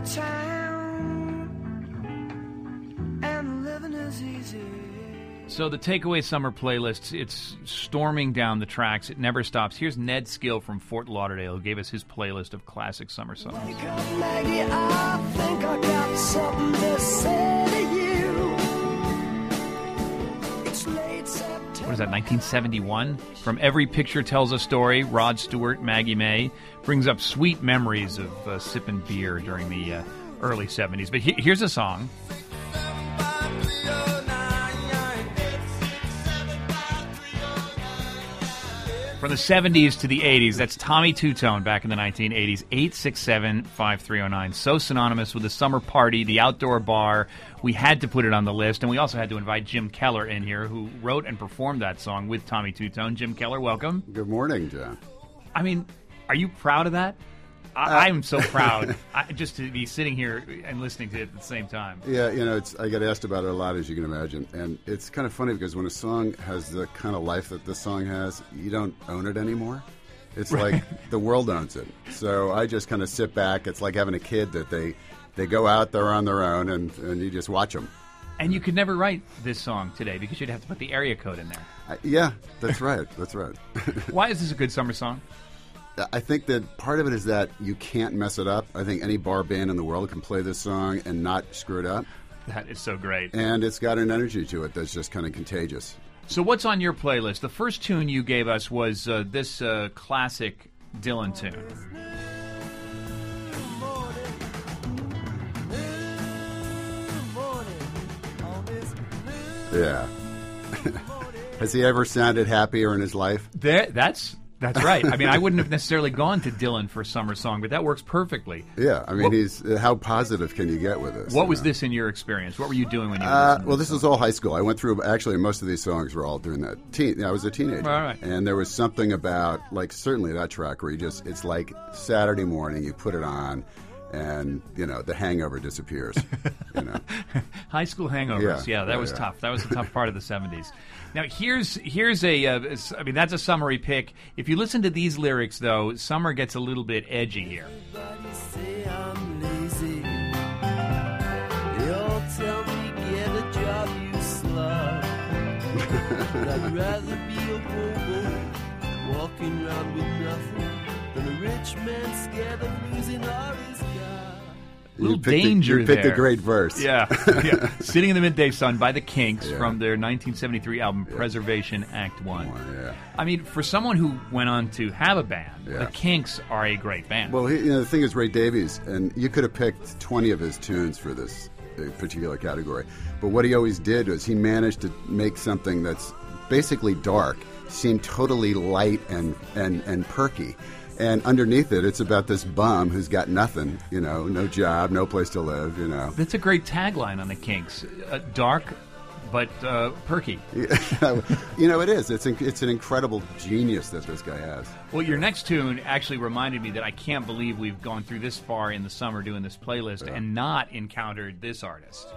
town, and living is easy. So the Takeaway Summer Playlists, it's storming down the tracks. It never stops. Here's Ned Skill from Fort Lauderdale, who gave us his playlist of classic summer songs. Wake up, Maggie, I think I got something to say to you. It's late September. What is that, 1971? From Every Picture Tells a Story, Rod Stewart, Maggie May, brings up sweet memories of sipping beer during the early 70s. But here's a song. From the 70s to the 80s, that's Tommy Two-Tone back in the 1980s, 867-5309. So synonymous with the summer party, the outdoor bar. We had to put it on the list, and we also had to invite Jim Keller in here, who wrote and performed that song with Tommy Two-Tone. Jim Keller, welcome. Good morning, John. I mean, are you proud of that? I'm so proud just to be sitting here and listening to it at the same time. Yeah, I get asked about it a lot, as you can imagine. And it's kind of funny because when a song has the kind of life that this song has, you don't own it anymore. It's like the world owns it. So I just kind of sit back. It's like having a kid that they go out there on their own and you just watch them. And you could never write this song today because you'd have to put the area code in there. Yeah, that's right. That's right. Why is this a good summer song? I think that part of it is that you can't mess it up. I think any bar band in the world can play this song and not screw it up. That is so great. And it's got an energy to it that's just kind of contagious. So what's on your playlist? The first tune you gave us was this classic Dylan tune. Yeah. Has he ever sounded happier in his life? That's right. I mean, I wouldn't have necessarily gone to Dylan for a summer song, but that works perfectly. Yeah, I mean, how positive can you get with this? What was this in your experience? What were you doing when you were listening to Well, this was all high school. I went through, actually, most of these songs were all during that. I was a teenager. All right. And there was something about, like, certainly that track where it's like Saturday morning, you put it on, and, the hangover disappears. High school hangovers. Yeah, that was tough. That was the tough part of the 70s. Now, here's I mean, that's a summary pick. If you listen to these lyrics, though, summer gets a little bit edgy here. Everybody say I'm lazy. They all tell me get a job, you slug. But I'd rather be a bobo walking around with nothing than a rich man scared of losing all his God. Little danger there. You picked a great verse. Yeah. Sitting in the Midday Sun by the Kinks from their 1973 album Preservation Act 1. Yeah. I mean, for someone who went on to have a band, the Kinks are a great band. Well, the thing is, Ray Davies, and you could have picked 20 of his tunes for this particular category, but what he always did was he managed to make something that's basically dark seem totally light and perky. And underneath it, it's about this bum who's got nothing, no job, no place to live, That's a great tagline on the Kinks. Dark, but perky. It is. It's an incredible genius that this guy has. Well, your next tune actually reminded me that I can't believe we've gone through this far in the summer doing this playlist and not encountered this artist.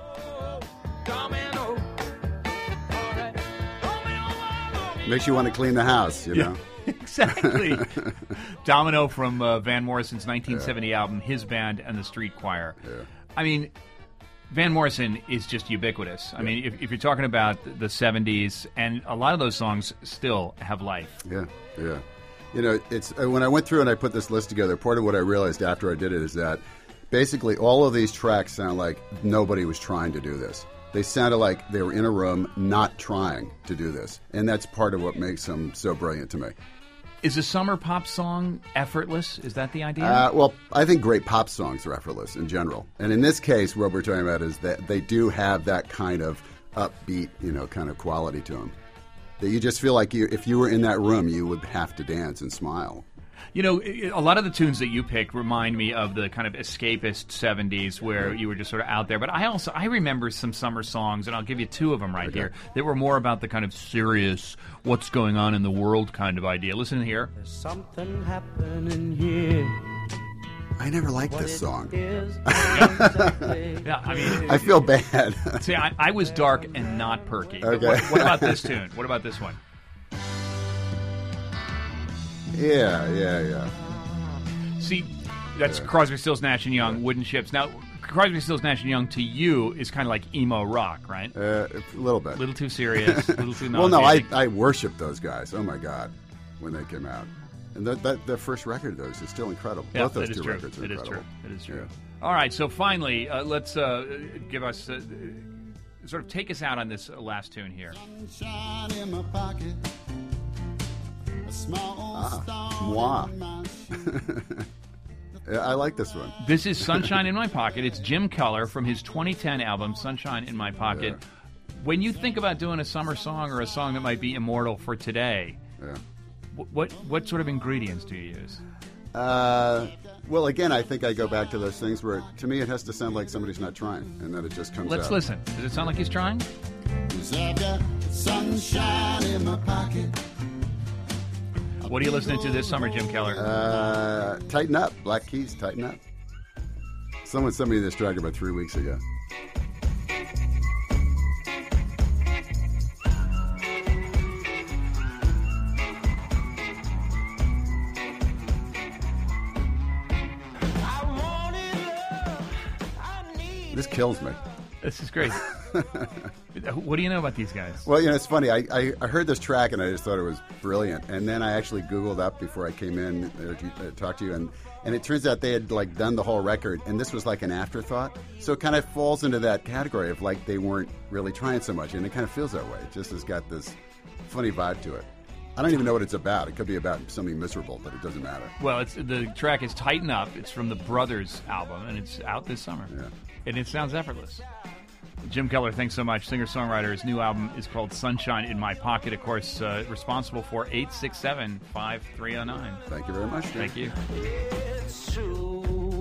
Makes you want to clean the house, Yeah. Exactly. Domino from Van Morrison's 1970 album, His Band and the Street Choir. Yeah. I mean, Van Morrison is just ubiquitous. I mean, if you're talking about the 70s, and a lot of those songs still have life. Yeah. It's when I went through and I put this list together, part of what I realized after I did it is that basically all of these tracks sound like nobody was trying to do this. They sounded like they were in a room not trying to do this. And that's part of what makes them so brilliant to me. Is a summer pop song effortless? Is that the idea? Well, I think great pop songs are effortless in general. And in this case, what we're talking about is that they do have that kind of upbeat, kind of quality to them. That you just feel like if you were in that room, you would have to dance and smile. A lot of the tunes that you pick remind me of the kind of escapist 70s where you were just sort of out there. But I remember some summer songs, and I'll give you two of them here, that were more about the kind of serious, what's going on in the world kind of idea. Listen here. There's something happening here. I never liked this song. Yeah, I mean, I feel bad. See, I was dark and not perky. Okay. What about this tune? What about this one? Yeah. See, That's Crosby, Stills, Nash and Young, Wooden Ships. Now, Crosby, Stills, Nash and Young to you is kind of like emo rock, right? A little bit. A little too serious, a little too Well, no, nauseating. I worship those guys. Oh my God, when they came out, and their first record of those is still incredible. Yeah, Both those that is two true. records are It is incredible. true. It is true. Yeah. All right, so finally, let's give us sort of take us out on this last tune here. Sunshine in my pocket, a small stone Moi. in my shoe. Yeah, I like this one. This is Sunshine in My Pocket. It's Jim Keller from his 2010 album, Sunshine in My Pocket. Yeah. When you think about doing a summer song or a song that might be immortal for today, Yeah. what sort of ingredients do you use? Well, again, I think I go back to those things where, to me, it has to sound like somebody's not trying, and then it just comes out. Let's listen. Does it sound like he's trying? 'Cause I've got sunshine in my pocket. What are you listening to this summer, Jim Keller? Tighten Up. Black Keys, Tighten Up. Someone sent me this track about 3 weeks ago. This kills me. This is great. What do you know about these guys? Well, it's funny. I heard this track and I just thought it was brilliant. And then I actually Googled up before I came in to talk to you. And it turns out they had done the whole record. And this was like an afterthought. So it kind of falls into that category of they weren't really trying so much. And it kind of feels that way. It just has got this funny vibe to it. I don't even know what it's about. It could be about something miserable, but it doesn't matter. Well, the track is Tighten Up. It's from the Brothers album, and it's out this summer. Yeah. And it sounds effortless. Jim Keller, thanks so much. Singer-songwriter. His new album is called Sunshine in My Pocket. Of course, responsible for 867-5309. Thank you very much. Jim. Thank you. It's true.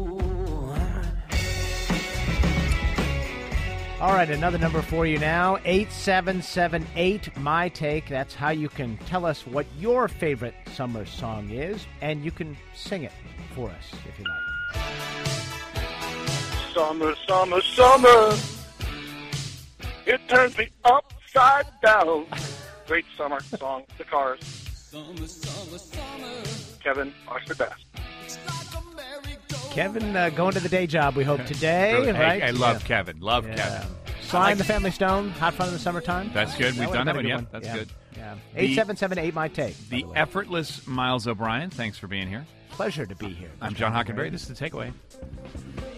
All right, another number for you now, 8778 My Take. That's how you can tell us what your favorite summer song is, and you can sing it for us if you like. Summer, summer, summer. It turns me upside down. Great summer song, The Cars. Summer, summer, summer. Kevin Oxford Bass. It's like a merry-go-round. Kevin, going to the day job, we hope, today, right? I love Kevin. Love Kevin. Sly and the Family Stone, Hot Fun in the Summertime. That's good. We've done that one. Yeah, that's yeah. good. Yeah. 8778 My Take. The effortless Miles O'Brien, thanks for being here. Pleasure to be here. I'm John Hockenberry. This is The Takeaway.